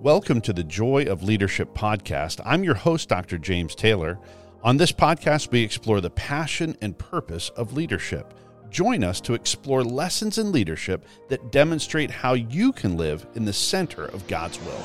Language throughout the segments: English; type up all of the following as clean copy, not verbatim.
Welcome to the Joy of Leadership podcast. I'm your host, Dr. James Taylor. On this podcast, we explore the passion and purpose of leadership. Join us to explore lessons in leadership that demonstrate how you can live in the center of God's will.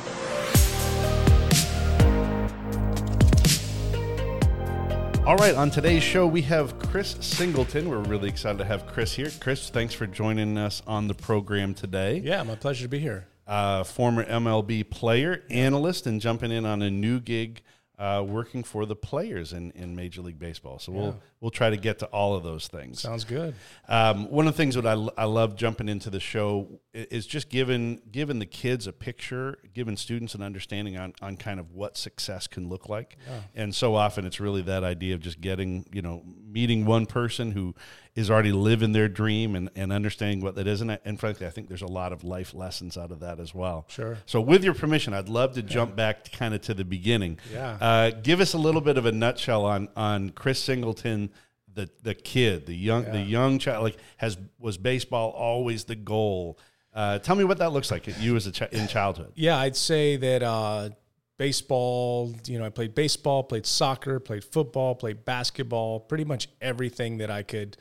All right, on today's show, we have Chris Singleton. We're really excited to have Chris here. Chris, thanks for joining us on the program today. Yeah, my pleasure to be here. Former MLB player, analyst, and jumping in on a new gig working for the players in Major League Baseball. So we'll try to get to all of those things. Sounds good. One of the things that I love jumping into the show is just giving the kids a picture, giving students an understanding on kind of what success can look like. Yeah. And so often it's really that idea of just meeting one person who is already living their dream and understanding what that is. And frankly, I think there's a lot of life lessons out of that as well. Sure. So with your permission, I'd love to jump back kind of to the beginning. Yeah. Give us a little bit of a nutshell on Chris Singleton, the kid, the young child. Like, was baseball always the goal? Tell me what that looks like at you as in childhood. Yeah, I'd say that baseball. I played baseball, played soccer, played football, played basketball. Pretty much everything that I could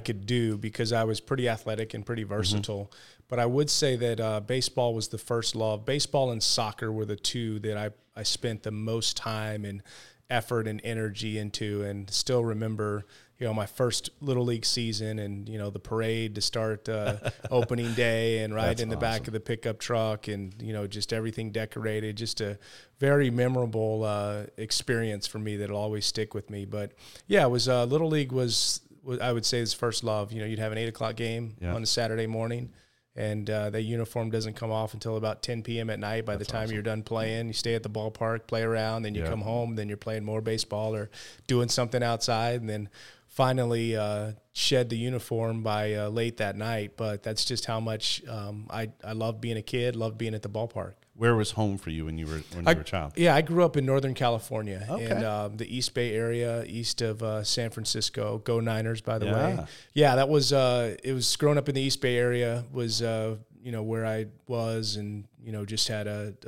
do because I was pretty athletic and pretty versatile. Mm-hmm. But I would say that baseball was the first love. Baseball and soccer were the two that I spent the most time and effort and energy into, and still remember, my first Little League season and, the parade to start opening day and ride in the back of the pickup truck and, just everything decorated, just a very memorable experience for me that'll always stick with me. But yeah, it was Little League was I would say his first love. You'd have an 8:00 game on a Saturday morning. And that uniform doesn't come off until about 10 p.m. at night. By the time you're done playing, you stay at the ballpark, play around, then you come home, then you're playing more baseball or doing something outside, and then finally shed the uniform by late that night. But that's just how much I love being a kid, love being at the ballpark. Where was home for you when you were a child? Yeah, I grew up in Northern California, in the East Bay area, east of San Francisco. Go Niners, by the way. Yeah, that was it was growing up in the East Bay area was where I was, and just had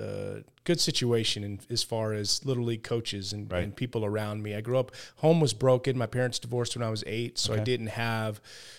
a good situation as far as Little League coaches and people around me. I grew up, home was broken. My parents divorced when I was 8, so I didn't have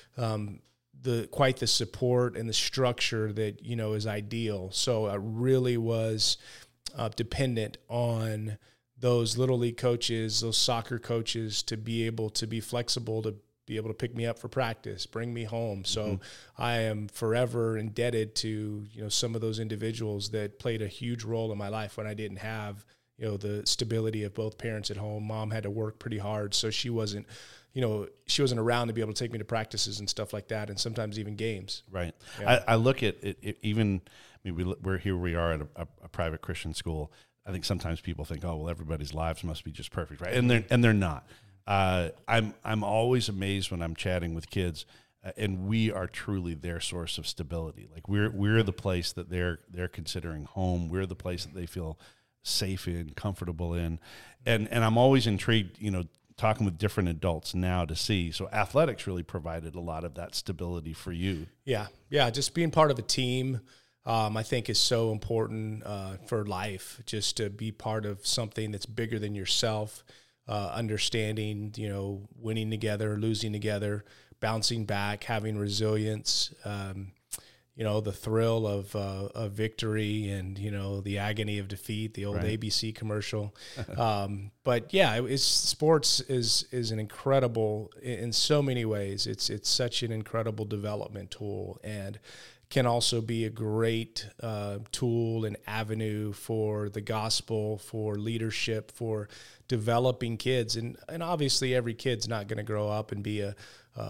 quite the support and the structure that is ideal. So I really was dependent on those Little League coaches, those soccer coaches, to be able to be flexible, to be able to pick me up for practice, bring me home. So I am forever indebted to some of those individuals that played a huge role in my life when I didn't have the stability of both parents at home. Mom had to work pretty hard, so she wasn't around to be able to take me to practices and stuff like that, and sometimes even games. Right. Yeah. I look at it even. I mean, we are at a private Christian school. I think sometimes people think, oh, well, everybody's lives must be just perfect, right? And they're not. I'm always amazed when I'm chatting with kids, and we are truly their source of stability. Like we're the place that they're considering home. We're the place that they feel safe in, comfortable in, and I'm always intrigued, talking with different adults now to see. So athletics really provided a lot of that stability for you. Yeah, just being part of a team, I think is so important for life, just to be part of something that's bigger than yourself, understanding, winning together, losing together, bouncing back, having resilience, the thrill of victory and, the agony of defeat, the old ABC commercial. But yeah, sports is an incredible, in so many ways, it's such an incredible development tool, and can also be a great tool and avenue for the gospel, for leadership, for developing kids. And obviously every kid's not going to grow up and be a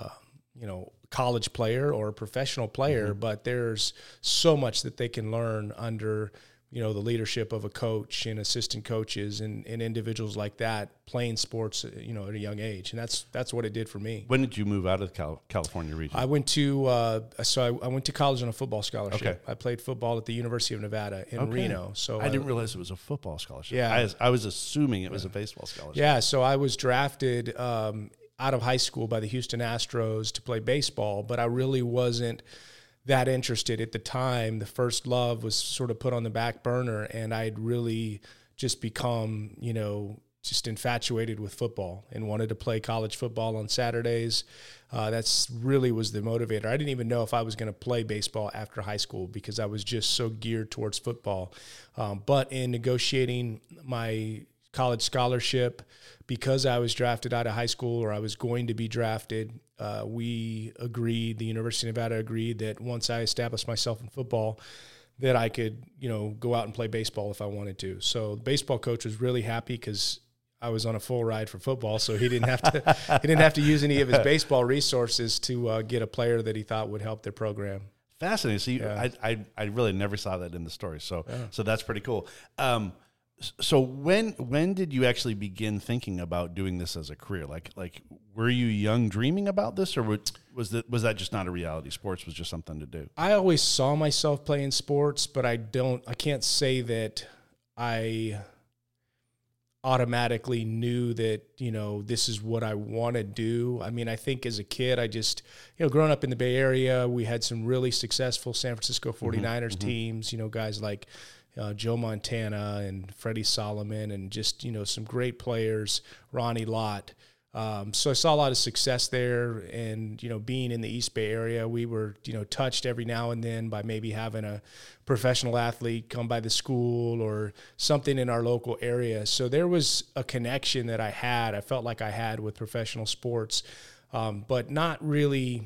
college player or a professional player, but there's so much that they can learn under the leadership of a coach and assistant coaches and individuals like that playing sports, at a young age. And that's what it did for me. When did you move out of the California region? I went to I went to college on a football scholarship. Okay. I played football at the University of Nevada in Reno. So I didn't realize it was a football scholarship. Yeah. I was assuming it was a baseball scholarship. Yeah, so I was drafted out of high school by the Houston Astros to play baseball, but I really wasn't that interested. At the time, the first love was sort of put on the back burner, and I'd really just become, just infatuated with football and wanted to play college football on Saturdays. That's really was the motivator. I didn't even know if I was going to play baseball after high school because I was just so geared towards football. But in negotiating my college scholarship, because I was drafted out of high school, or I was going to be drafted, the University of Nevada agreed that once I established myself in football, that I could, go out and play baseball if I wanted to. So the baseball coach was really happy because I was on a full ride for football, so he didn't have to use any of his baseball resources to get a player that he thought would help their program. Fascinating. So I really never saw that in the story. So that's pretty cool. So when did you actually begin thinking about doing this as a career? Like were you young dreaming about this, or was that just not a reality? Sports was just something to do. I always saw myself playing sports, but I can't say that I automatically knew that, this is what I want to do. I mean, I think as a kid, I just, growing up in the Bay Area, we had some really successful San Francisco 49ers teams, guys like Joe Montana and Freddie Solomon and just, some great players, Ronnie Lott. So I saw a lot of success there, and, being in the East Bay area, we were, touched every now and then by maybe having a professional athlete come by the school or something in our local area. So there was a connection that I felt like I had with professional sports, but not really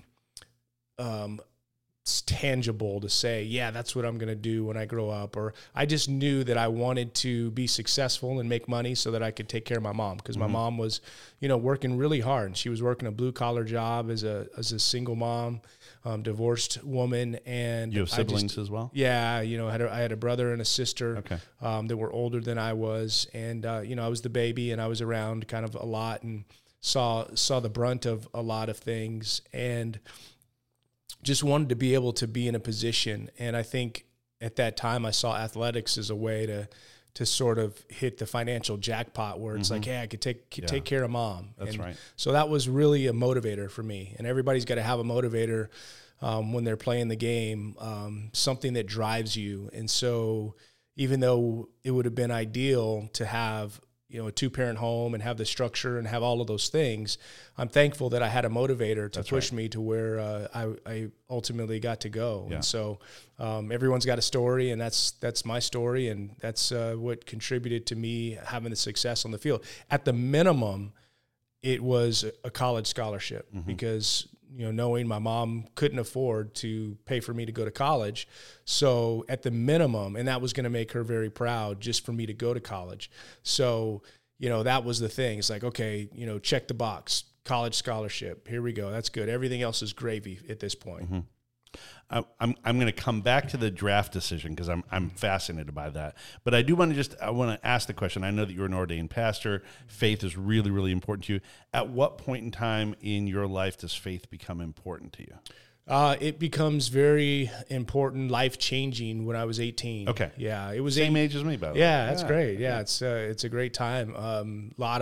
tangible to say, yeah, that's what I'm going to do when I grow up. Or I just knew that I wanted to be successful and make money so that I could take care of my mom, because my mom was, working really hard. She was working a blue collar job as a single mom, divorced woman. And you have siblings as well? Yeah. I had a brother and a sister that were older than I was. And, I was the baby, and I was around kind of a lot and saw the brunt of a lot of things, and just wanted to be able to be in a position. And I think at that time I saw athletics as a way to sort of hit the financial jackpot where it's like, hey, I could take care of mom. That's right. So that was really a motivator for me. And everybody's got to have a motivator when they're playing the game, something that drives you. And so even though it would have been ideal to have a two-parent home and have the structure and have all of those things, I'm thankful that I had a motivator to push me to where I ultimately got to go. Yeah. And so everyone's got a story, and that's my story, and that's what contributed to me having the success on the field. At the minimum, it was a college scholarship because knowing my mom couldn't afford to pay for me to go to college. So at the minimum, and that was going to make her very proud just for me to go to college. So, that was the thing. It's like, okay, check the box, college scholarship. Here we go. That's good. Everything else is gravy at this point. I'm going to come back to the draft decision because I'm fascinated by that. But I do want to ask the question. I know that you're an ordained pastor. Faith is really, really important to you. At what point in time in your life does faith become important to you? It becomes very important, life-changing when I was 18. Okay. Yeah. It was same age as me, by the way. Yeah, that's great. Yeah. It's a great time. Lot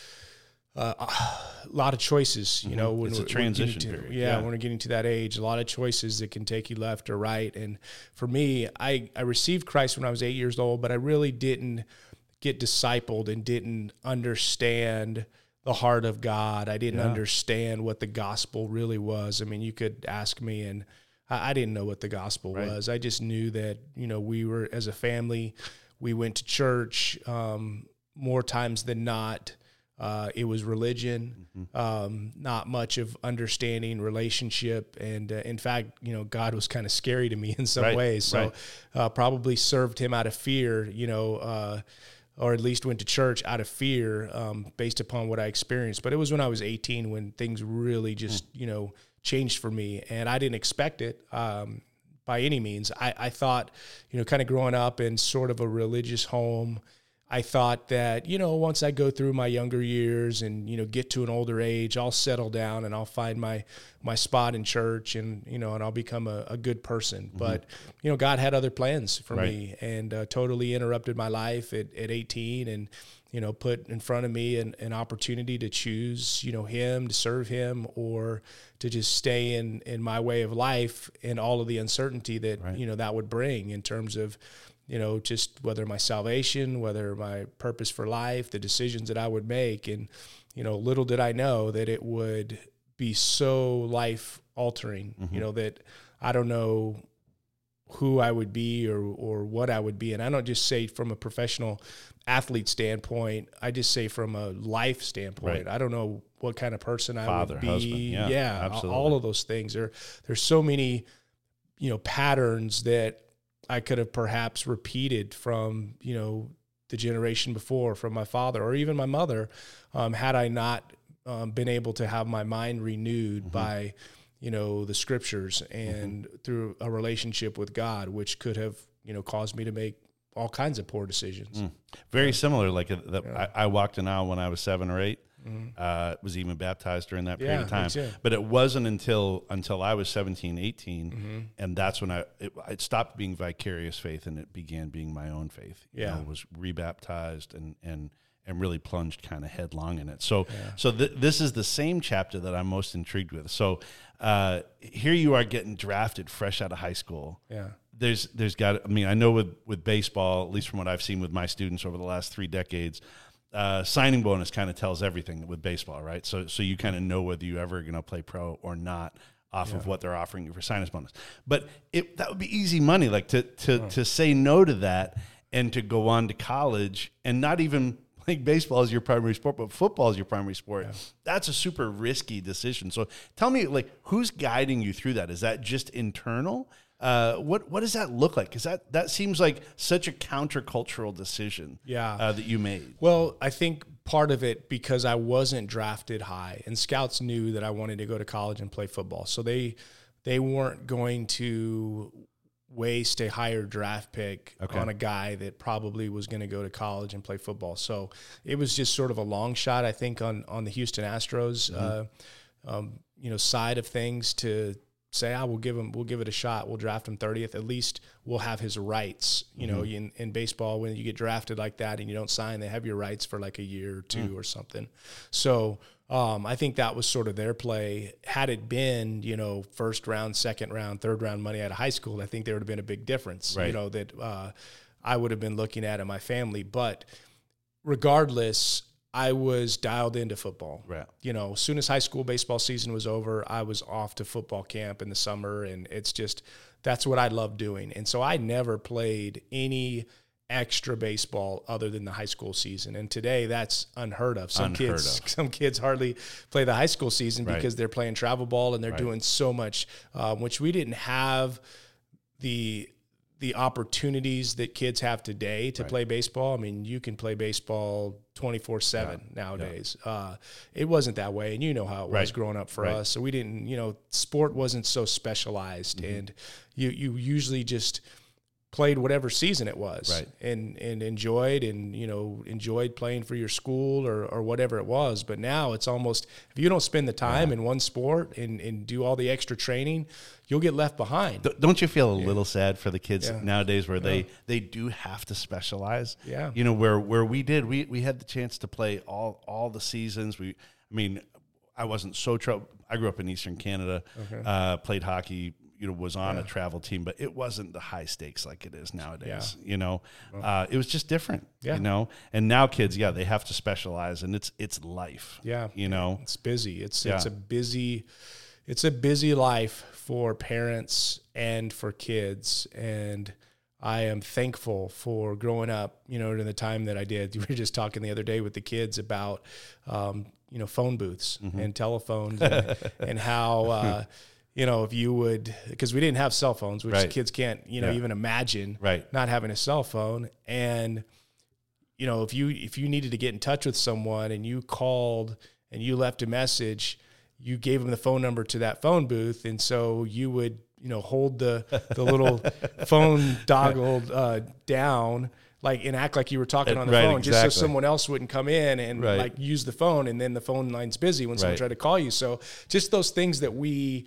of choices, when it's a transition period. When we're getting to that age, a lot of choices that can take you left or right. And for me, I received Christ when I was 8 years old, but I really didn't get discipled and didn't understand the heart of God. I didn't understand what the gospel really was. I mean, you could ask me, and I didn't know what the gospel was. I just knew that, we were, as a family, we went to church more times than not. It was religion, not much of understanding relationship. And in fact, God was kind of scary to me in some ways. So probably served him out of fear, or at least went to church out of fear based upon what I experienced. But it was when I was 18 when things really just, changed for me. And I didn't expect it by any means. I thought, kind of growing up in sort of a religious home, I thought that, once I go through my younger years and, get to an older age, I'll settle down and I'll find my spot in church and, and I'll become a good person. But, God had other plans for me and totally interrupted my life at 18 and, put in front of me an opportunity to choose, him, to serve him, or to just stay in my way of life and all of the uncertainty that, that would bring in terms of, just whether my salvation, whether my purpose for life, the decisions that I would make. And, little did I know that it would be so life altering, that I don't know who I would be or what I would be. And I don't just say from a professional athlete standpoint, I just say from a life standpoint. I don't know what kind of person I would be. Husband. Yeah, absolutely. All of those things. There's so many, patterns that I could have perhaps repeated from, the generation before, from my father or even my mother, had I not been able to have my mind renewed by, the scriptures and through a relationship with God, which could have, caused me to make all kinds of poor decisions. Very similar. Like I walked an aisle when I was 7 or 8. Was even baptized during that period of time. But it wasn't until I was 17, 18, and that's when it stopped being vicarious faith and it began being my own faith. Was rebaptized and really plunged kind of headlong in it. So this is the same chapter that I'm most intrigued with. So here you are getting drafted fresh out of high school. There's got, I know with baseball, at least from what I've seen with my students over the last 3 decades, signing bonus kind of tells everything with baseball, right? So you kind of know whether you ever going to play pro or not off of what they're offering you for signing bonus. But that would be easy money, like to say no to that and to go on to college and not even playing baseball as your primary sport, but football is your primary sport. That's a super risky decision. So tell me, like, who's guiding you through that? Is that just internal? What does that look like? Because that seems like such a countercultural decision that you made. Well, I think part of it because I wasn't drafted high, and scouts knew that I wanted to go to college and play football. So they weren't going to waste a higher draft pick on a guy that probably was going to go to college and play football. So it was just sort of a long shot, I think, on the Houston Astros, side of things to say, we'll give it a shot. We'll draft him 30th. At least we'll have his rights. In baseball, when you get drafted like that and you don't sign, they have your rights for like a year or two or something. So I think that was sort of their play. Had it been, first round, second round, third round money out of high school, I think there would have been a big difference, that I would have been looking at in my family. But regardless, I was dialed into football. Right. As soon as high school baseball season was over, I was off to football camp in the summer, and that's what I love doing. And so I never played any extra baseball other than the high school season. And today that's unheard of. Some kids hardly play the high school season because they're playing travel ball and they're doing so much, which we didn't have the opportunities that kids have today to play baseball. You can play baseball 24/7 nowadays. It wasn't that way, and how it was growing up for us. So we didn't, sport wasn't so specialized, and you usually just played whatever season it was and enjoyed playing for your school or whatever it was. But now it's almost, if you don't spend the time in one sport and do all the extra training, you'll get left behind. Don't you feel a little sad for the kids nowadays where they do have to specialize? Yeah. Where we did, we had the chance to play all the seasons. I wasn't so I grew up in Eastern Canada, played hockey, was on a travel team, but it wasn't the high stakes like it is nowadays. It was just different, and now kids, they have to specialize, and it's life. It's busy. It's a busy life for parents and for kids. And I am thankful for growing up, in the time that I did. We were just talking the other day with the kids about, phone booths and telephones and how, if you would, because we didn't have cell phones, which kids can't, even imagine not having a cell phone. And, if you needed to get in touch with someone and you called and you left a message, you gave them the phone number to that phone booth. And so you would, hold the little phone doggle down like and act like you were talking on the right, phone exactly. just so someone else wouldn't come in and Right. like use the phone, and then the phone line's busy when someone Right. tried to call you. So just those things that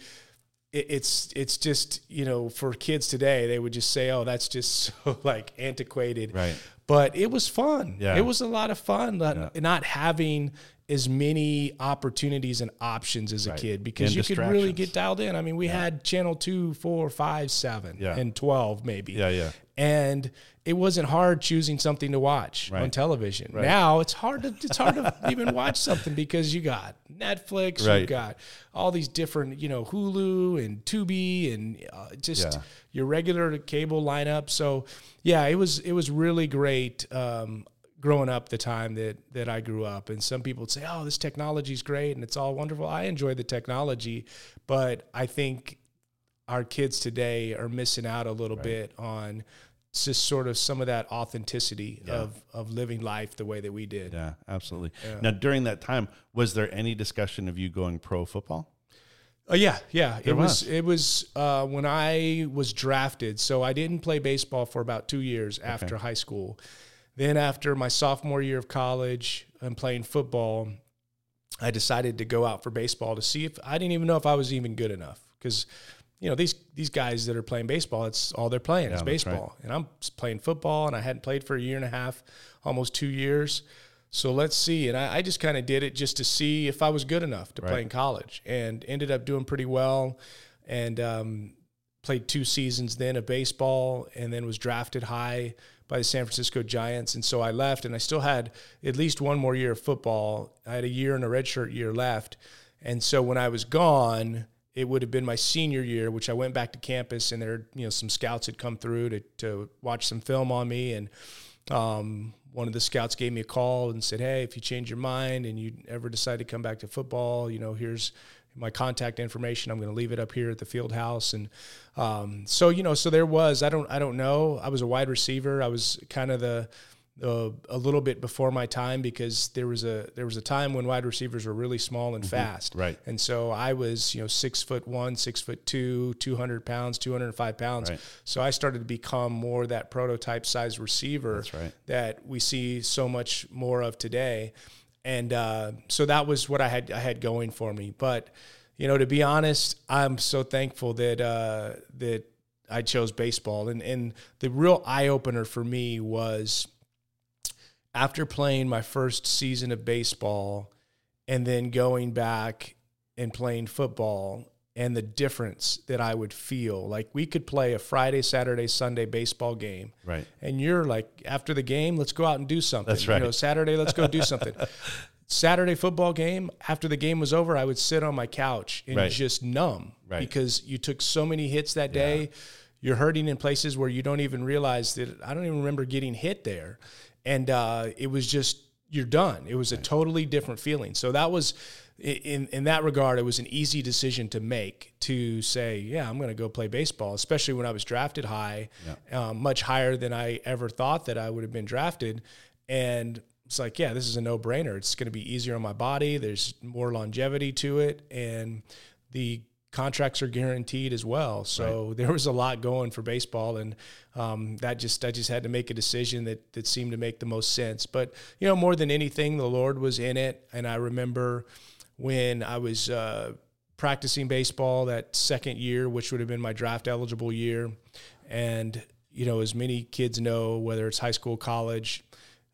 it's just, you know, for kids today, they would just say, oh, that's just so like antiquated. Right. But it was fun. Yeah. It was a lot of fun not having as many opportunities and options as a Right. kid, because And you could really distractions. get dialed in. I mean, we had channel 2, 4, 5, 7, Yeah. and 12 maybe. Yeah. And it wasn't hard choosing something to watch Right. on television. Right. Now it's hard to even watch something, because you got Netflix, Right. you got all these different, you know, Hulu and Tubi and just Yeah. your regular cable lineup. So yeah, it was really great growing up the time that I grew up. And some people would say, oh, this technology is great and it's all wonderful. I enjoy the technology, but I think our kids today are missing out a little bit on just sort of some of that authenticity of living life the way that we did. Yeah, absolutely. Yeah. Now, during that time, was there any discussion of you going pro football? Yeah. It was. was when I was drafted. So I didn't play baseball for about 2 years after high school. Then after my sophomore year of college and playing football, I decided to go out for baseball to see if I didn't even know if I was even good enough, because you know, these guys that are playing baseball, it's all they're playing is that's baseball. And I'm playing football, and I hadn't played for a year and a half, almost 2 years. So let's see. And I just kind of did it just to see if I was good enough to play in college, and ended up doing pretty well, and played 2 seasons then of baseball, and then was drafted high by the San Francisco Giants. And so I left, and I still had at least one more year of football. I had a year and a redshirt year left. And so when I was gone, it would have been my senior year, which I went back to campus, and there, you know, some scouts had come through to watch some film on me. And one of the scouts gave me a call and said, hey, if you change your mind and you ever decide to come back to football, you know, here's my contact information. I'm going to leave it up here at the field house. And so, you know, so there was, I don't know. I was a wide receiver. I was kind of a little bit before my time, because there was a time when wide receivers were really small and fast. Right. And so I was, you know, 6'1", 6'2", 200 pounds, 205 pounds. Right. So I started to become more that prototype size receiver. That's right. That we see so much more of today. And so that was what I had going for me. But, you know, to be honest, I'm so thankful that I chose baseball. And the real eye-opener for me was after playing my first season of baseball and then going back and playing football, and the difference that I would feel. Like, we could play a Friday, Saturday, Sunday baseball game. Right. And you're like, after the game, let's go out and do something. That's right. You know, Saturday, let's go do something. Saturday football game, after the game was over, I would sit on my couch and just numb, because you took so many hits that day. You're hurting in places where you don't even realize that. I don't even remember getting hit there. And it was just, you're done. It was a totally different feeling. So that was, in that regard, it was an easy decision to make, to say, yeah, I'm going to go play baseball, especially when I was drafted high, much higher than I ever thought that I would have been drafted. And it's like, yeah, this is a no-brainer. It's going to be easier on my body. There's more longevity to it, and the contracts are guaranteed as well. So there was a lot going for baseball, and I just had to make a decision that seemed to make the most sense. But, you know, more than anything, the Lord was in it. And I remember when I was practicing baseball that second year, which would have been my draft eligible year. And, you know, as many kids know, whether it's high school, college,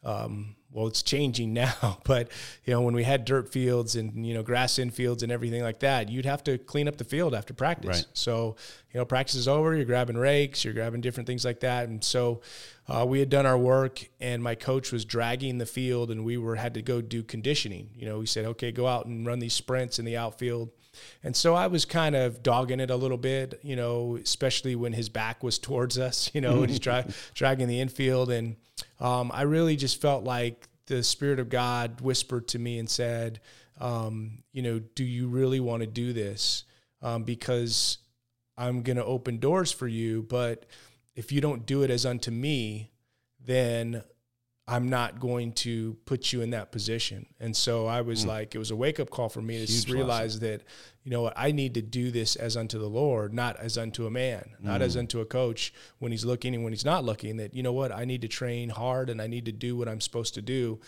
well, it's changing now, but, you know, when we had dirt fields and, you know, grass infields and everything like that, you'd have to clean up the field after practice. Right. So, you know, practice is over, you're grabbing rakes, you're grabbing different things like that. And so we had done our work, and my coach was dragging the field, and we had to go do conditioning. You know, he said, okay, go out and run these sprints in the outfield. And so I was kind of dogging it a little bit, you know, especially when his back was towards us, you know, and he's dragging the infield. And I really just felt like the Spirit of God whispered to me and said, you know, do you really want to do this? Because I'm going to open doors for you, but if you don't do it as unto me, then I'm not going to put you in that position. And so I was like, it was a wake-up call for me to realize that, you know what, I need to do this as unto the Lord, not as unto a man, not as unto a coach when he's looking and when he's not looking, that, you know what, I need to train hard and I need to do what I'm supposed to do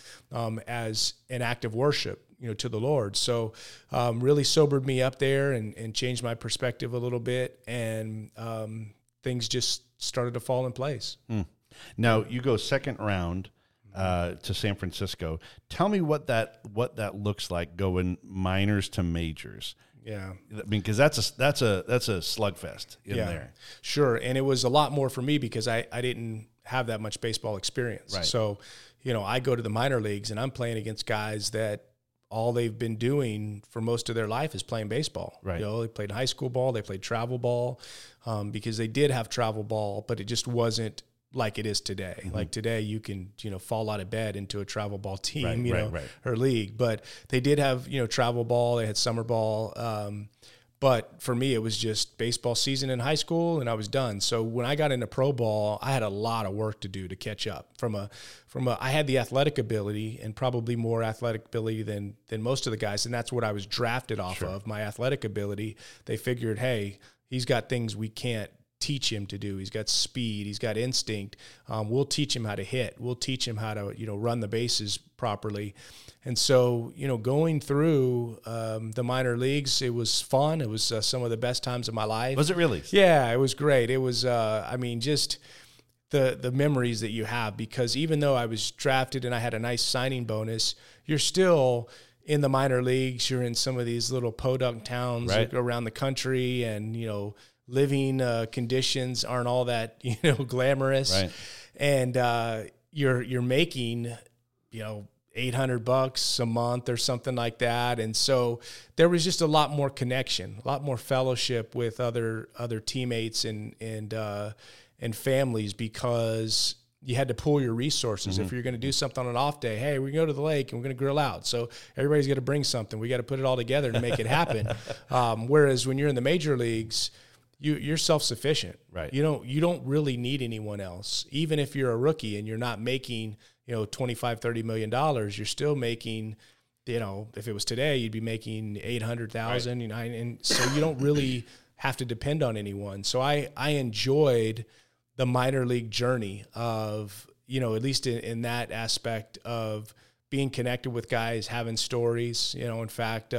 as an act of worship, you know, to the Lord. So really sobered me up there and changed my perspective a little bit. And things just started to fall in place. Now you go second round to San Francisco. Tell me what that looks like going minors to majors. Yeah, I mean, because that's a slugfest in there. Sure, and it was a lot more for me because I didn't have that much baseball experience. Right. So, you know, I go to the minor leagues and I'm playing against guys that all they've been doing for most of their life is playing baseball. Right. You know, they played high school ball, they played travel ball, because they did have travel ball, but it just wasn't like it is today. Like today you can, you know, fall out of bed into a travel ball team, or league, but they did have, you know, travel ball, they had summer ball. But for me, it was just baseball season in high school and I was done. So when I got into pro ball, I had a lot of work to do to catch up I had the athletic ability and probably more athletic ability than most of the guys. And that's what I was drafted off of, my athletic ability. They figured, hey, he's got things we can't teach him to do. He's got speed. He's got instinct. We'll teach him how to hit. We'll teach him how to, you know, run the bases properly. And so, you know, going through the minor leagues, it was fun. It was some of the best times of my life. Was it really? Yeah, it was great. It was, I mean, just the memories that you have, because even though I was drafted and I had a nice signing bonus, you're still in the minor leagues. You're in some of these little podunk towns around the country, and, you know, living conditions aren't all that, you know, glamorous. Right. And you're making, you know, $800 a month or something like that. And so there was just a lot more connection, a lot more fellowship with other teammates and families, because you had to pool your resources. If you're going to do something on an off day, hey, we're going to go to the lake and we're going to grill out. So everybody's got to bring something. We got to put it all together to make it happen. Whereas when you're in the major leagues, you're self-sufficient. Right. You don't really need anyone else. Even if you're a rookie and you're not making, you know, $25-30 million, you're still making, you know, if it was today, you'd be making $800,000. Right. You know, and so you don't really have to depend on anyone. So I enjoyed the minor league journey of, you know, at least in that aspect of being connected with guys, having stories, you know, in fact,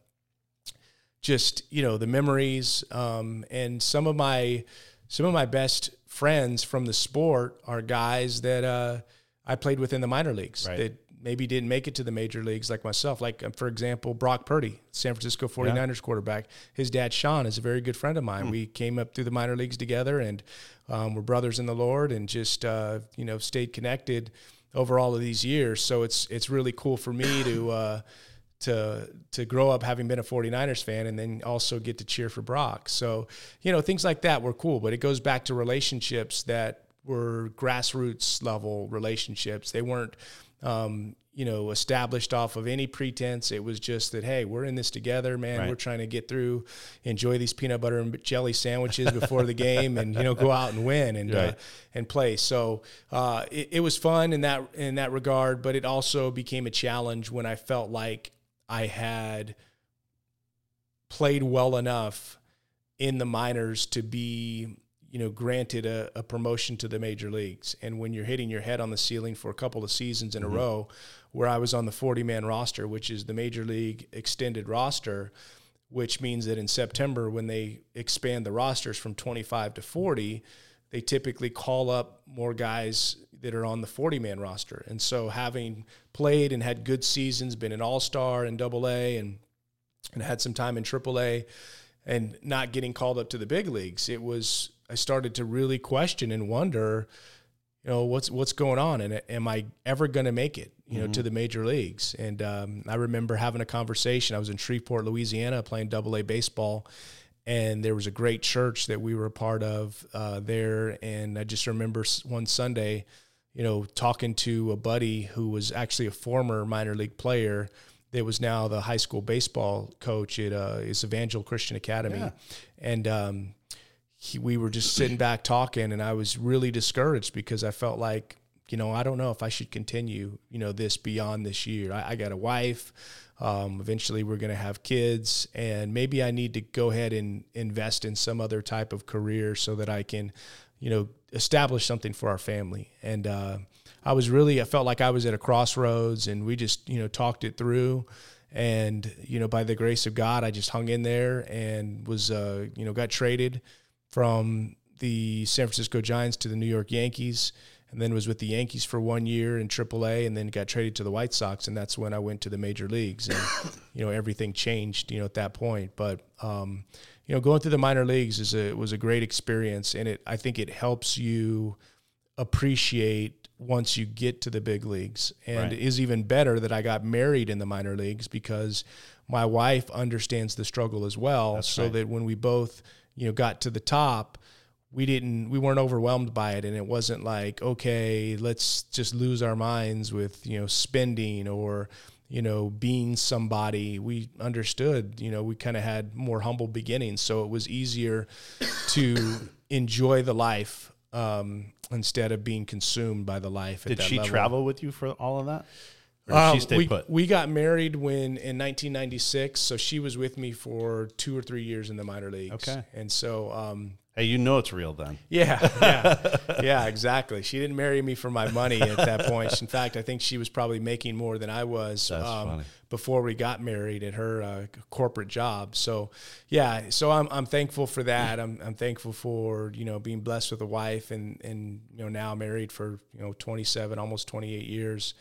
just, you know, the memories, and some of my best friends from the sport are guys that I played with in the minor leagues that maybe didn't make it to the major leagues like myself. Like, for example, Brock Purdy, San Francisco 49ers quarterback. His dad, Sean, is a very good friend of mine. We came up through the minor leagues together, and we're brothers in the Lord, and just, you know, stayed connected over all of these years. So it's really cool for me to grow up having been a 49ers fan and then also get to cheer for Brock. So, you know, things like that were cool, but it goes back to relationships that were grassroots level relationships. They weren't, you know, established off of any pretense. It was just that, hey, we're in this together, man. Right. We're trying to get through, enjoy these peanut butter and jelly sandwiches before the game, and, you know, go out and win and play. So it was fun in that regard, but it also became a challenge when I felt like I had played well enough in the minors to be, you know, granted a promotion to the major leagues. And when you're hitting your head on the ceiling for a couple of seasons in a row, where I was on the 40-man roster, which is the major league extended roster, which means that in September, when they expand the rosters from 25 to 40, they typically call up more guys that are on the 40-man roster. And so having played and had good seasons, been an all-star in AA and had some time in AAA, and not getting called up to the big leagues, I started to really question and wonder, you know, what's going on, and am I ever going to make it, you know, to the major leagues? And I remember having a conversation. I was in Shreveport, Louisiana, playing AA baseball, and there was a great church that we were a part of there. And I just remember one Sunday, you know, talking to a buddy who was actually a former minor league player that was now the high school baseball coach at Evangel Christian Academy. Yeah. And we were just sitting back talking, and I was really discouraged because I felt like I don't know if I should continue, this beyond this year. I got a wife. Eventually we're going to have kids, and maybe I need to go ahead and invest in some other type of career so that I can, establish something for our family. And I felt like I was at a crossroads, and we just, talked it through. And, by the grace of God, I just hung in there and was, got traded from the San Francisco Giants to the New York Yankees, and then was with the Yankees for 1 year in AAA, and then got traded to the White Sox. And that's when I went to the major leagues, and, everything changed, at that point. But, going through the minor leagues was a great experience. And I think it helps you appreciate once you get to the big leagues. And it is even better that I got married in the minor leagues, because my wife understands the struggle as well. That's so right. that when we both, got to the top, we weren't overwhelmed by it. And it wasn't like, okay, let's just lose our minds with, spending or, being somebody. We understood, we kind of had more humble beginnings. So it was easier to enjoy the life, instead of being consumed by the life. Did she level. travel with you for all of that? Or did she stay put? We got married in 1996, so she was with me for 2 or 3 years in the minor leagues. Okay. And so, Hey, it's real then. yeah, exactly. She didn't marry me for my money at that point. In fact, I think she was probably making more than I was before we got married at her corporate job. So, yeah, so I'm thankful for that. I'm thankful for, being blessed with a wife and now married for, 27, almost 28 years.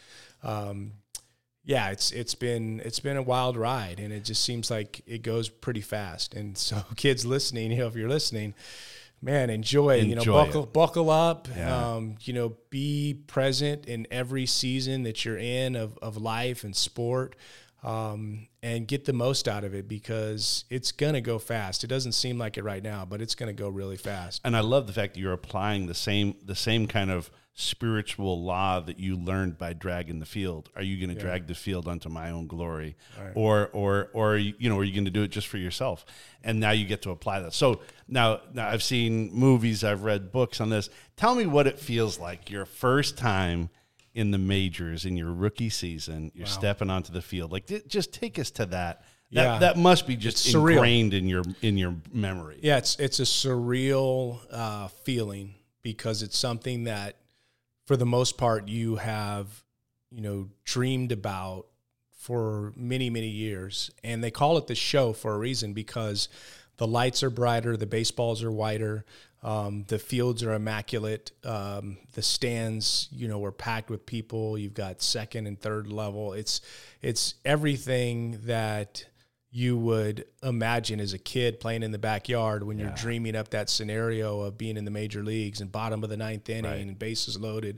Yeah, it's been a wild ride, and it just seems like it goes pretty fast. And so, kids listening, if you're listening, man, enjoy buckle up. Yeah. Be present in every season that you're in of life and sport, and get the most out of it, because it's gonna go fast. It doesn't seem like it right now, but it's gonna go really fast. And I love the fact that you're applying the same kind of spiritual law that you learned by dragging the field. Are you going to drag the field unto my own glory, right, or are you going to do it just for yourself? And now you get to apply that. So now I've seen movies, I've read books on this. Tell me what it feels like your first time in the majors in your rookie season. You're stepping onto the field. Like, just take us to that. That must be just ingrained in your memory. Yeah, it's a surreal feeling, because it's something that, for the most part, you have, dreamed about for many, many years. And they call it the show for a reason, because the lights are brighter, the baseballs are whiter, the fields are immaculate, the stands, are packed with people. You've got second and third level. It's everything that you would imagine as a kid playing in the backyard when you're dreaming up that scenario of being in the major leagues and bottom of the ninth inning and bases loaded.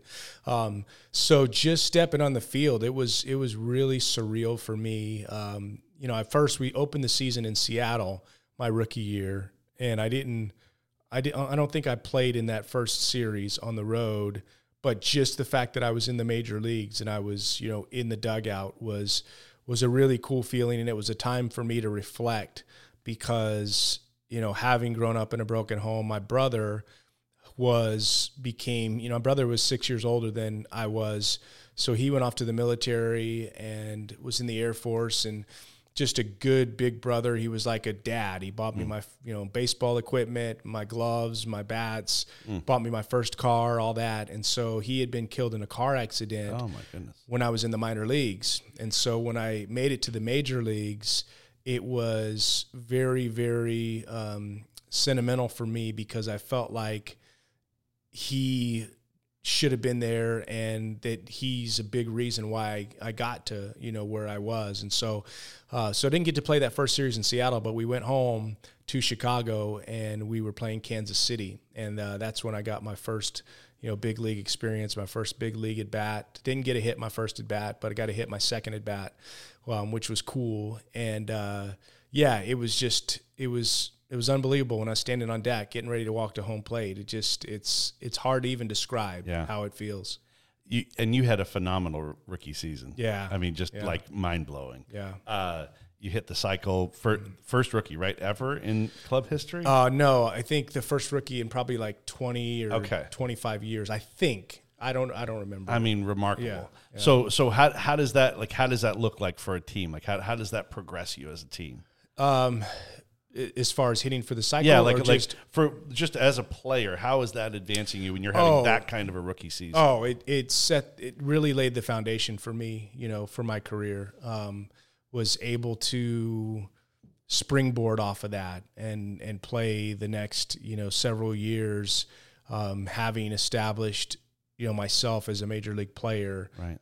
So just stepping on the field, it was really surreal for me. At first we opened the season in Seattle my rookie year, and I don't think I played in that first series on the road, but just the fact that I was in the major leagues and I was, in the dugout was a really cool feeling. And it was a time for me to reflect, because, having grown up in a broken home, my brother was 6 years older than I was. So he went off to the military and was in the Air Force, and just a good big brother. He was like a dad. He bought me my, baseball equipment, my gloves, my bats, bought me my first car, all that. And so he had been killed in a car accident. Oh my goodness. When I was in the minor leagues. And so when I made it to the major leagues, it was very, very sentimental for me, because I felt like he should have been there, and that he's a big reason why I got to, where I was. And so I didn't get to play that first series in Seattle, but we went home to Chicago and we were playing Kansas City. And that's when I got my first, big league experience, my first big league at bat. Didn't get to hit my first at bat, but I got to hit my second at bat, which was cool. And it was unbelievable when I was standing on deck, getting ready to walk to home plate. It's hard to even describe how it feels. You had a phenomenal rookie season. Yeah. I mean, like mind blowing. Yeah. You hit the cycle first rookie, right? Ever in club history? No, I think the first rookie in probably like 20 or 25 years. I think I don't remember. I mean, remarkable. Yeah. So how does that look like for a team? Like how does that progress you as a team? As far as hitting for the cycle, yeah, just as a player, how is that advancing you when you're having that kind of a rookie season? Oh, it really laid the foundation for me, for my career. Was able to springboard off of that and play the next, several years, having established, myself as a major league player. Right.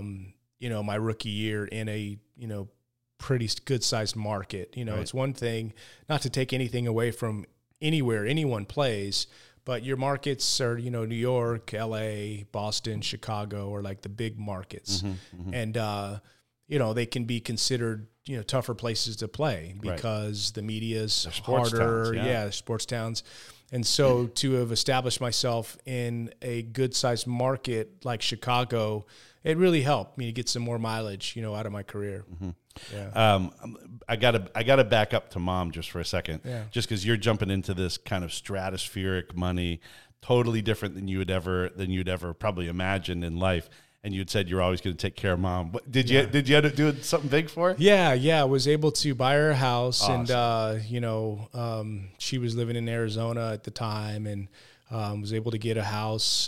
My rookie year in a, pretty good sized market. Right. It's one thing, not to take anything away from anywhere anyone plays, but your markets are, New York, LA, Boston, Chicago are like the big markets. And, they can be considered, tougher places to play because the media's harder. Towns, sports towns. And so to have established myself in a good sized market like Chicago, it really helped me to get some more mileage, out of my career. Yeah. I gotta back up to Mom just for a second, just because you're jumping into this kind of stratospheric money, totally different than you'd ever probably imagined in life. And you'd said you're always going to take care of Mom. Did you end up doing something big for her? Yeah. I was able to buy her a house, awesome. and she was living in Arizona at the time, and was able to get a house.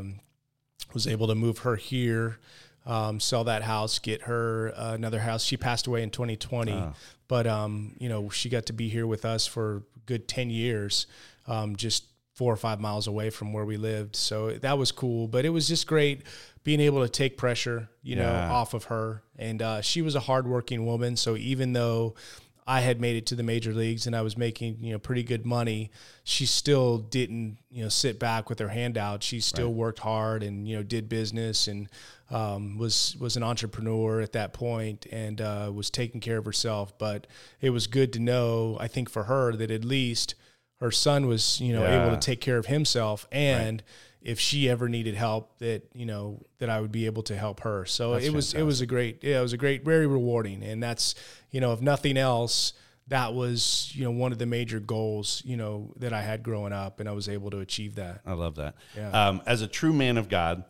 Was able to move her here, sell that house, get her another house. She passed away in 2020, but she got to be here with us for a good 10 years, just 4 or 5 miles away from where we lived. So that was cool, but it was just great being able to take pressure, off of her. And she was a hardworking woman. So even though I had made it to the major leagues and I was making, pretty good money, she still didn't, sit back with her hand out. She still worked hard and, did business and was an entrepreneur at that point and was taking care of herself. But it was good to know, I think for her, that at least her son was, able to take care of himself, and if she ever needed help, that that I would be able to help her. So it was a great, very rewarding, and that's if nothing else, that was one of the major goals that I had growing up, and I was able to achieve that. I love that. Yeah. As a true man of God,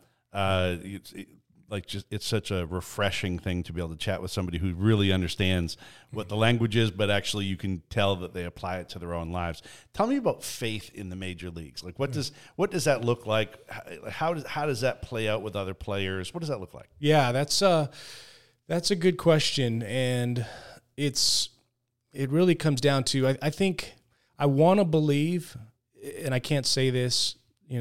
it's such a refreshing thing to be able to chat with somebody who really understands what the language is, but actually you can tell that they apply it to their own lives. Tell me about faith in the major leagues. Like what does that look like? How does that play out with other players? What does that look like? Yeah, that's a good question, and it really comes down to I think I want to believe, and I can't say this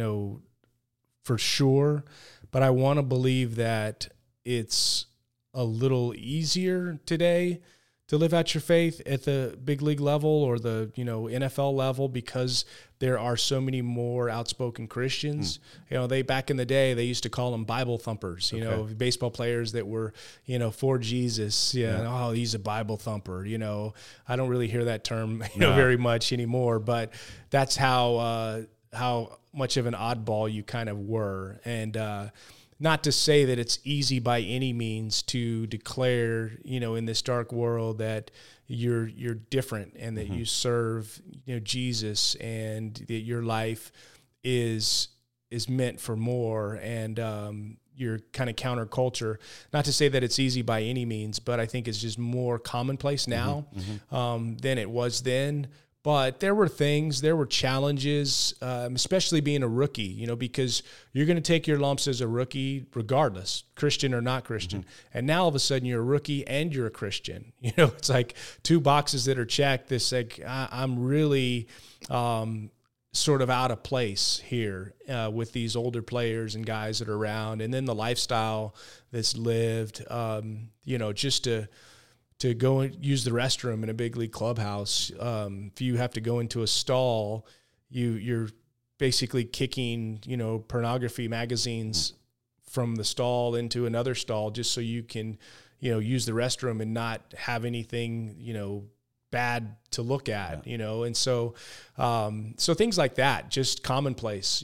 for sure, but I want to believe that it's a little easier today to live out your faith at the big league level or the NFL level, because there are so many more outspoken Christians. They back in the day, they used to call them Bible thumpers, baseball players that were, for Jesus. Oh, he's a Bible thumper. I don't really hear that term very much anymore, but that's how much of an oddball you kind of were. And not to say that it's easy by any means to declare, in this dark world that you're different and that you serve, Jesus, and that your life is meant for more, and you're kind of counterculture. Not to say that it's easy by any means, but I think it's just more commonplace now than it was then. But there were challenges, especially being a rookie, because you're going to take your lumps as a rookie regardless, Christian or not Christian. And now all of a sudden you're a rookie and you're a Christian. It's like two boxes that are checked. This like, I'm really sort of out of place here with these older players and guys that are around. And then the lifestyle that's lived, just to go and use the restroom in a big league clubhouse. If you have to go into a stall, you're basically kicking, pornography magazines from the stall into another stall just so you can, use the restroom and not have anything, bad to look at, And so things like that, just commonplace,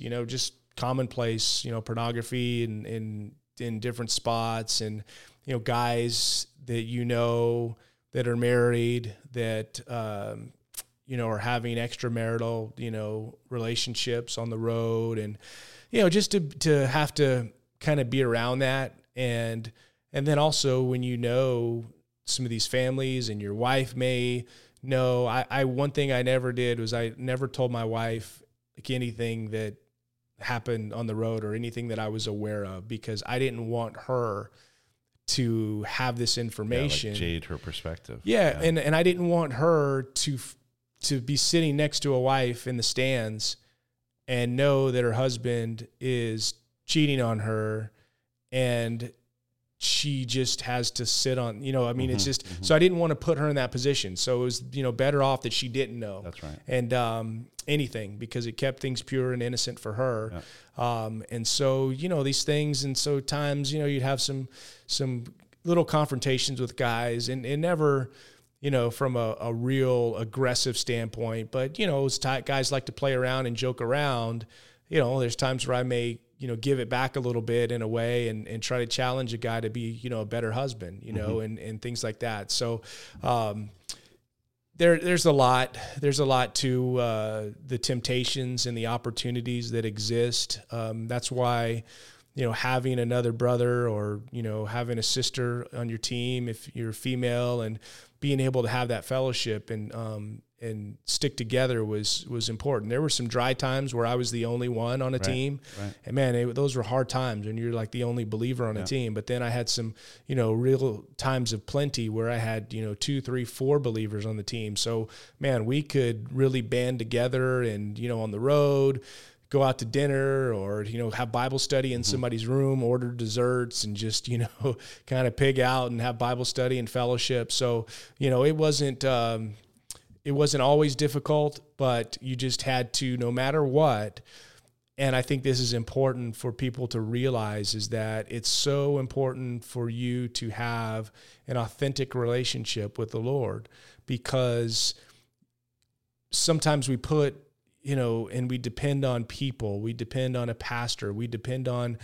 pornography in different spots, and, guys that that are married, that or having extramarital, relationships on the road, and, just to have to kind of be around that. And then also when some of these families and your wife may know, one thing I never did was I never told my wife like anything that happened on the road or anything that I was aware of, because I didn't want her to have this information. Like jade her perspective. Yeah. And I didn't want her to be sitting next to a wife in the stands and know that her husband is cheating on her and she just has to sit on, it's just, so I didn't want to put her in that position. So it was, better off that she didn't know. That's right. And anything, because it kept things pure and innocent for her. Yeah. And so, these things, and so times, you'd have some little confrontations with guys, and never, from a real aggressive standpoint, but, guys like to play around and joke around. There's times where I may, give it back a little bit in a way and try to challenge a guy to be, a better husband, and things like that. So, there's a lot to the temptations and the opportunities that exist. That's why, having another brother or, having a sister on your team, if you're female, and being able to have that fellowship and stick together was important. There were some dry times where I was the only one on a team. Right. And man, those were hard times when you're like the only believer on a team. But then I had some, real times of plenty where I had, 2, 3, 4 believers on the team. So man, we could really band together and, on the road, go out to dinner or, have Bible study in somebody's room, order desserts, and just, kind of pig out and have Bible study and fellowship. So, it wasn't always difficult, but you just had to, no matter what. And I think this is important for people to realize, is that it's so important for you to have an authentic relationship with the Lord, because sometimes we put, and we depend on people, we depend on a pastor, we depend on,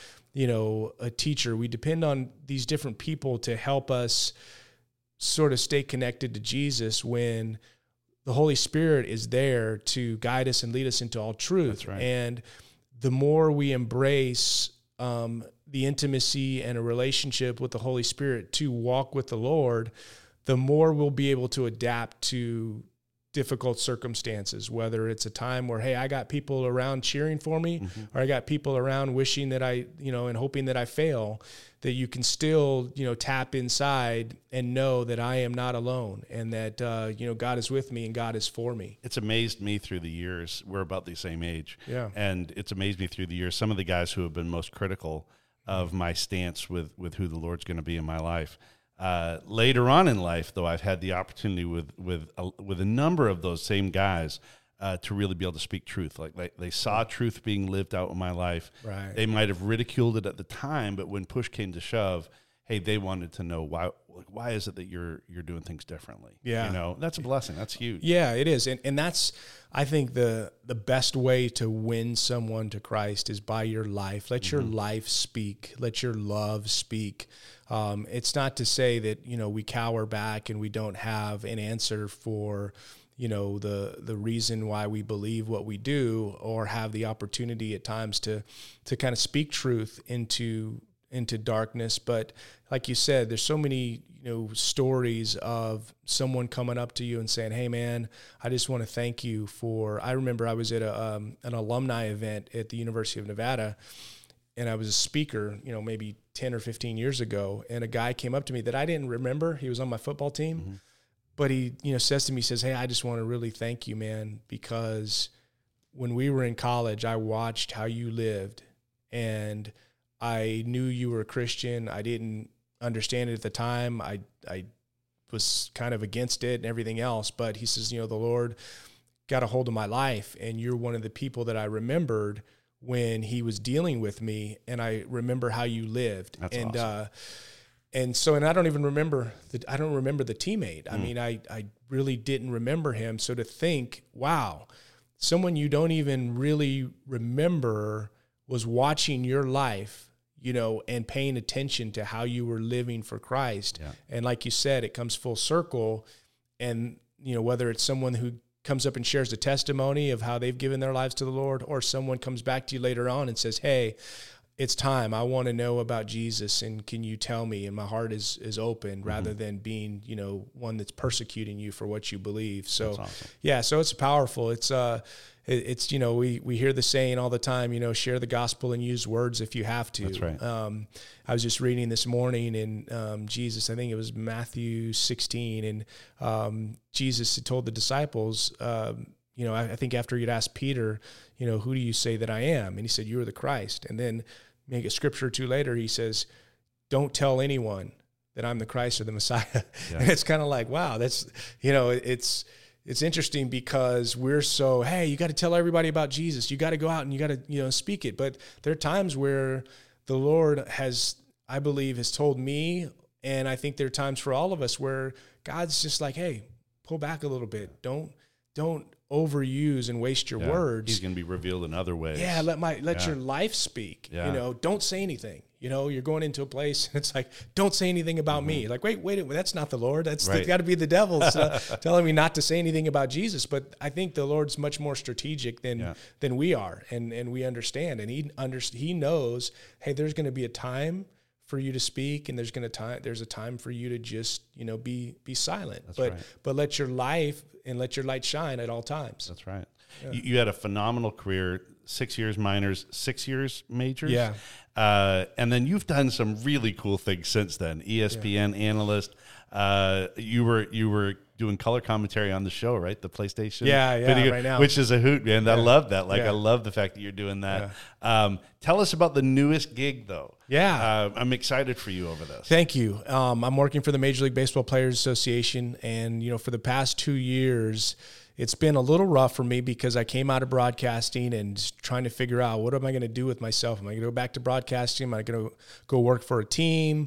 a teacher, we depend on these different people to help us sort of stay connected to Jesus, when the Holy Spirit is there to guide us and lead us into all truth. That's right. And the more we embrace the intimacy and a relationship with the Holy Spirit to walk with the Lord, the more we'll be able to adapt to difficult circumstances, whether it's a time where, hey, I got people around cheering for me, or I got people around wishing that I, and hoping that I fail, that you can still, tap inside and know that I am not alone, and that, God is with me and God is for me. It's amazed me through the years. We're about the same age. Yeah. And it's amazed me through the years. Some of the guys who have been most critical of my stance with who the Lord's going to be in my life. Later on in life, though, I've had the opportunity with a number of those same guys to really be able to speak truth. Like they saw truth being lived out in my life. Right. They might have ridiculed it at the time, but when push came to shove, hey, they wanted to know why is it that you're doing things differently? Yeah. That's a blessing. That's huge. Yeah, it is. And that's, I think, the best way to win someone to Christ is by your life. Let your life speak. Let your love speak. It's not to say that, we cower back and we don't have an answer for, the reason why we believe what we do, or have the opportunity at times to kind of speak truth into darkness. But like you said, there's so many, stories of someone coming up to you and saying, hey man, I just want to thank you for, I remember I was at an alumni event at the University of Nevada, and I was a speaker, maybe 10 or 15 years ago. And a guy came up to me that I didn't remember. He was on my football team, but he, says to me, says, hey, I just want to really thank you, man, because when we were in college, I watched how you lived, and I knew you were a Christian. I didn't understand it at the time. I was kind of against it and everything else. But he says, the Lord got a hold of my life, and you're one of the people that I remembered when he was dealing with me, and I remember how you lived. That's awesome. And I don't even remember the teammate. I mean, I really didn't remember him. So to think, wow, someone you don't even really remember was watching your life, and paying attention to how you were living for Christ. Yeah. And like you said, it comes full circle. And, whether it's someone who comes up and shares a testimony of how they've given their lives to the Lord, or someone comes back to you later on and says, hey, it's time. I want to know about Jesus, and can you tell me? And my heart is open, rather than being, one that's persecuting you for what you believe. So, That's awesome. yeah, so it's powerful. It's we hear the saying all the time, share the gospel and use words if you have to. That's right. I was just reading this morning, and Jesus, I think it was Matthew 16, and Jesus had told the disciples, I think after he'd asked Peter, who do you say that I am? And he said, you are the Christ. And then maybe a scripture or two later, he says, don't tell anyone that I'm the Christ or the Messiah. Yeah. And it's kind of like, wow, that's, it's interesting, because we're so, hey, you got to tell everybody about Jesus. You got to go out and you got to, speak it. But there are times where the Lord has, I believe, has told me, and I think there are times for all of us where God's just like, hey, pull back a little bit. Don't overuse and waste your words. He's going to be revealed in other ways. Yeah, let your life speak. Yeah. Don't say anything. You're going into a place and it's like, don't say anything about me. Like, wait, that's not the Lord. That's right. got to be the devil telling me not to say anything about Jesus. But I think the Lord's much more strategic than we are, and we understand, and he knows, hey, there's going to be a time for you to speak, and there's a time for you to just be silent. But let your life and let your light shine at all times. That's right. Yeah. You had a phenomenal career, 6 years minors, 6 years majors. Yeah. And then you've done some really cool things since then. ESPN analyst. You were doing color commentary on the show, right? The PlayStation video, right now. which is a hoot, man. I love that. I love the fact that you're doing that. Yeah. Tell us about the newest gig, though. Yeah. I'm excited for you over this. Thank you. I'm working for the Major League Baseball Players Association, and, for the past 2 years, it's been a little rough for me because I came out of broadcasting and trying to figure out, what am I going to do with myself? Am I going to go back to broadcasting? Am I going to go work for a team?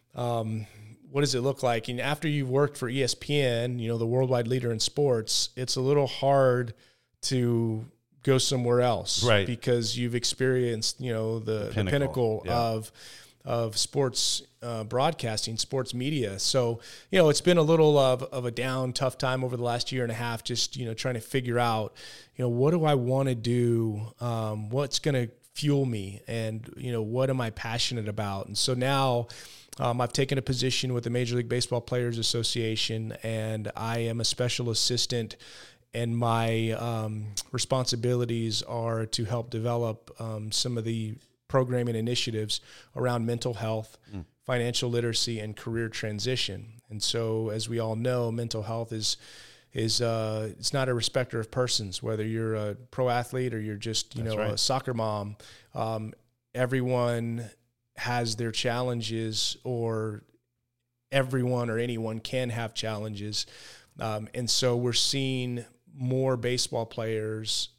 What does it look like? And after you've worked for ESPN, the worldwide leader in sports, it's a little hard to go somewhere else, right? Because you've experienced, the pinnacle of sports broadcasting, sports media. So, it's been a little of a down, tough time over the last year and a half, just, trying to figure out, what do I want to do? What's going to fuel me? And, what am I passionate about? And so now I've taken a position with the Major League Baseball Players Association, and I am a special assistant, and my responsibilities are to help develop some of the programming initiatives around mental health, financial literacy, and career transition. And so, as we all know, mental health is it's not a respecter of persons, whether you're a pro athlete or you're just, a soccer mom. Everyone has their challenges, or everyone or anyone can have challenges. And so we're seeing more baseball players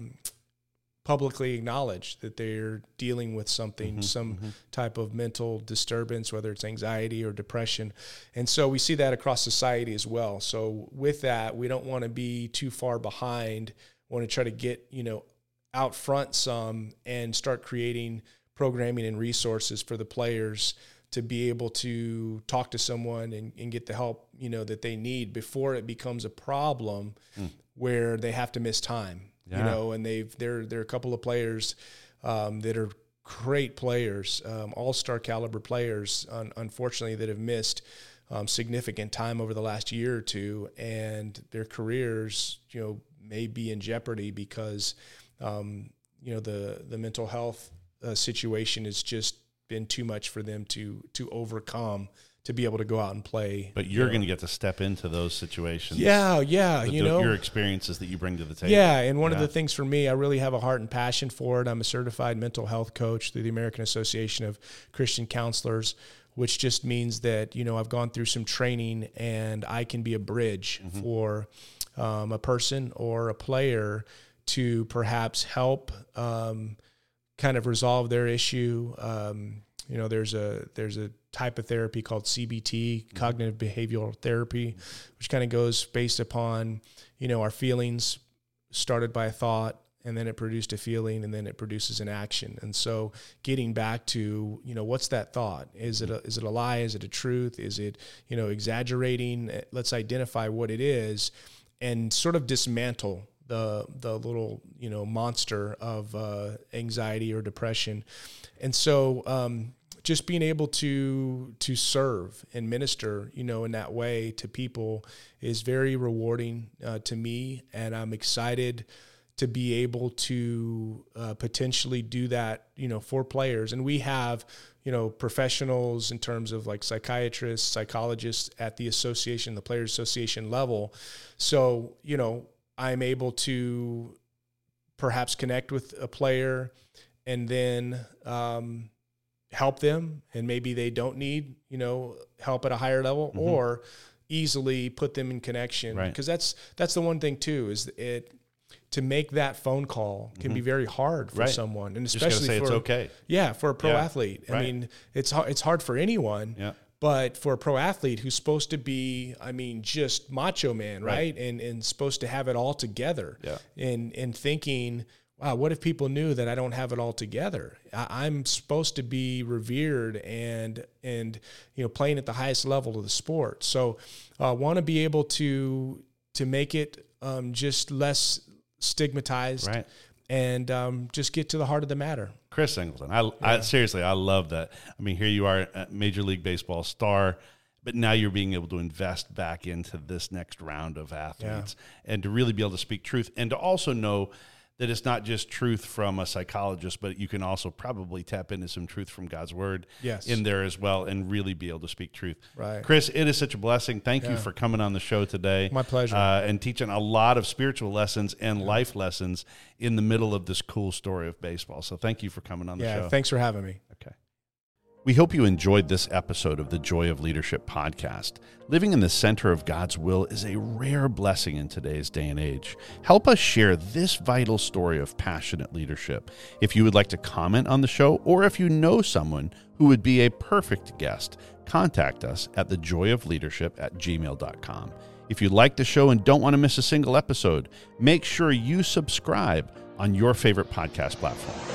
publicly acknowledge that they're dealing with something, type of mental disturbance, whether it's anxiety or depression. And so we see that across society as well. So with that, we don't want to be too far behind. We want to try to get, out front some and start creating programming and resources for the players to be able to talk to someone and get the help, that they need before it becomes a problem where they have to miss time. And there are a couple of players that are great players, all-star caliber players, unfortunately, that have missed significant time over the last year or two, and their careers, may be in jeopardy because, the mental health situation has just been too much for them to overcome, to be able to go out and play. But you're going to get to step into those situations. Yeah. Your experiences that you bring to the table. Yeah, and one of the things for me, I really have a heart and passion for it. I'm a certified mental health coach through the American Association of Christian Counselors, which just means that, I've gone through some training and I can be a bridge for a person or a player to perhaps help kind of resolve their issue. There's a type of therapy called CBT, cognitive behavioral therapy, which kind of goes based upon, our feelings started by a thought, and then it produced a feeling, and then it produces an action. And so getting back to, what's that thought? Is it a lie? Is it a truth? Is it, exaggerating? Let's identify what it is. sort of dismantle the little, monster of anxiety or depression. And so just being able to serve and minister, in that way to people is very rewarding to me. And I'm excited to be able to potentially do that, for players. And we have, professionals in terms of like psychiatrists, psychologists at the association, the Players Association level. So, I'm able to perhaps connect with a player and then help them, and maybe they don't need, help at a higher level, or easily put them in connection. Right. Because that's the one thing too, is to make that phone call can be very hard for someone, and especially it's okay. Yeah, for a pro athlete. Right. I mean, it's hard for anyone. Yeah. But for a pro athlete who's supposed to be, just macho man, right? And supposed to have it all together. Yeah. And thinking, wow, what if people knew that I don't have it all together? I'm supposed to be revered and playing at the highest level of the sport. So I want to be able to make it just less stigmatized, right, and just get to the heart of the matter. Chris Singleton, I seriously, I love that. I mean, here you are, a Major League Baseball star, but now you're being able to invest back into this next round of athletes, and to really be able to speak truth, and to also know that it's not just truth from a psychologist, but you can also probably tap into some truth from God's word in there as well, and really be able to speak truth. Right. Chris, it is such a blessing. Thank you for coming on the show today. My pleasure. And teaching a lot of spiritual lessons and life lessons in the middle of this cool story of baseball. So thank you for coming on the show. Yeah, thanks for having me. Okay. We hope you enjoyed this episode of the Joy of Leadership podcast. Living in the center of God's will is a rare blessing in today's day and age. Help us share this vital story of passionate leadership. If you would like to comment on the show, or if you know someone who would be a perfect guest, contact us at thejoyofleadership@gmail.com. If you like the show and don't want to miss a single episode, make sure you subscribe on your favorite podcast platform.